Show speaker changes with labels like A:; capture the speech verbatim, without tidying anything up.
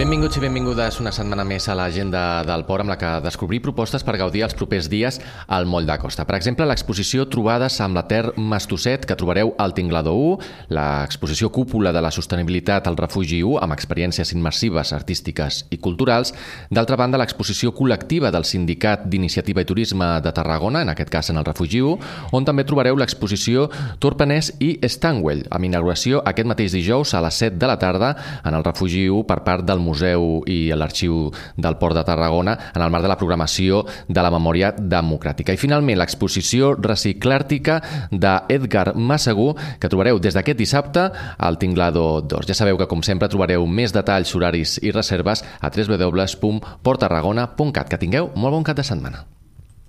A: Benvinguts i benvingudes una setmana més a l'agenda del Port, amb la que descobrir propostes per gaudir els propers dies al Moll de Costa. Per exemple, l'exposició Trobades amb la Ter Mastosset, que trobareu al Tinglador u, l'exposició Cúpula de la Sostenibilitat al Refugi u, amb experiències immersives, artístiques i culturals. D'altra banda, l'exposició col·lectiva del Sindicat d'Iniciativa i Turisme de Tarragona, en aquest cas en el Refugi u, on també trobareu l'exposició Torpenès i Stanwell, amb inauguració aquest mateix dijous a les set de la tarda en el Refugi u per part del Museu i l'Arxiu del Port de Tarragona en el marc de la programació de la Memòria Democràtica. I finalment l'exposició Reciclàrtica d'Edgar Massaguer, que trobareu des d'aquest dissabte al Tinglador dos. Ja sabeu que, com sempre, trobareu més detalls, horaris i reserves a w w w punt port tarragona punt cat. Que tingueu molt bon cap de setmana.